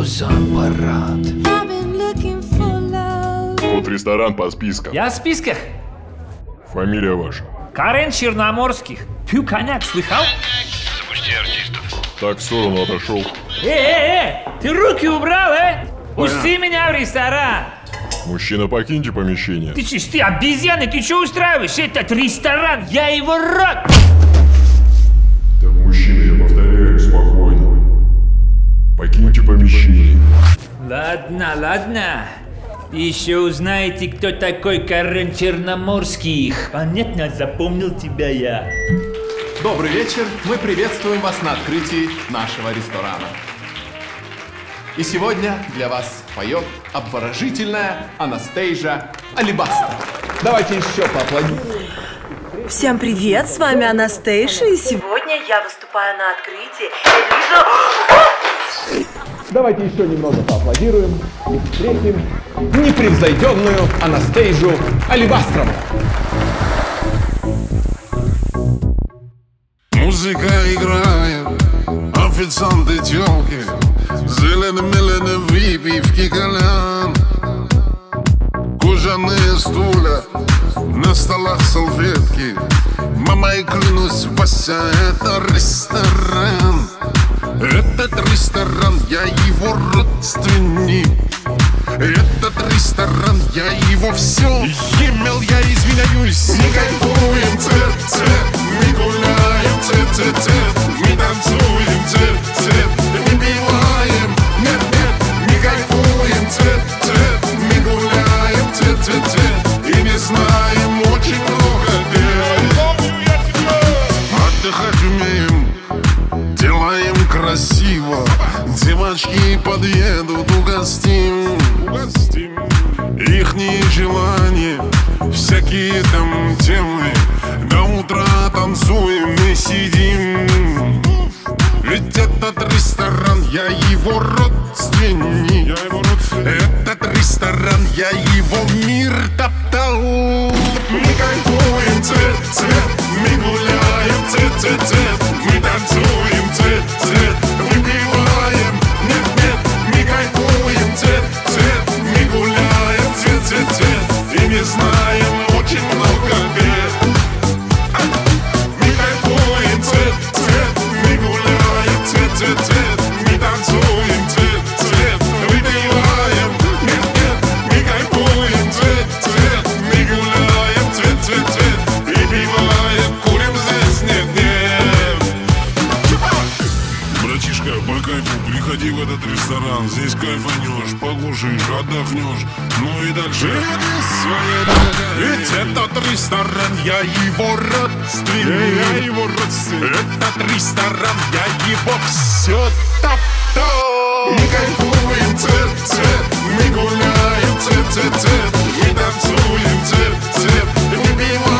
сам парад. Вот ресторан по спискам. Я в списках. Фамилия ваша? Карен Черноморских. Пью коньяк, слыхал? Запусти артистов. Так, в сторону отошел. Ты руки убрал, Пусти меня в ресторан. Мужчина, покиньте помещение. Ты обезьяна, ты что устраиваешь? Этот ресторан, я его рад. Так, мужчина, я повторяю, спокойно. Покиньте помещение. Ладно. Еще узнаете, кто такой Карен Черноморских. Понятно, запомнил тебя я. Добрый вечер, мы приветствуем вас на открытии нашего ресторана. И сегодня для вас поет обворожительная Анастейжа Алибастро. Давайте еще поаплодируем. Всем привет, с вами Анастейша, и сегодня я выступаю на открытии. Давайте еще немного поаплодируем и встретим непревзойденную Анастейжу Алибастрову. Музыка играет, официанты тёлки, зелено-мелено выпивки кальян. Кожаные стулья, на столах салфетки. Мама, и клянусь, Вася, это ресторан. Этот ресторан, я его родственник. Этот ресторан, я его все имел, я извиняюсь. Мы кайфуем, цвет, мы гуляем, цвет, мы танцуем, цвет, мы пиваем, нет, мы кайфуем, цвет, мы гуляем, цвет, и не знаем очень много где. Отдыхать умеем, делаем красиво. Девочки подъедут, угостим. Ихние желания, всякие там темы. До утра танцуем и сидим. Ведь этот ресторан, я его родственник. Этот ресторан, я его в мир топтал. Мы кайфуем, цвет, мы гуляем, цвет, мы танцуем, цвет, выпиваем, нет, мы кайфуем, цвет, мы гуляем, цвет, и не знаем очень много бед. Мы кайфуем, цвет, мы гуляем, цвет, мы танцуем, цвет, выпиваем, нет, мы кайфуем, цвет, мы гуляем, цвет, выпиваем, курим здесь, нет. Братишка, по кайфу, приходи в этот ресторан. Здесь кайфанешь, покушаешь, отдохнешь. Ну и дальше ведь этот ресторан, я его родственник. Этот ресторан, я его все топтал. Мы кайфуем, цвет, мы гуляем, цвет, мы танцуем, цвет, мы пиваем.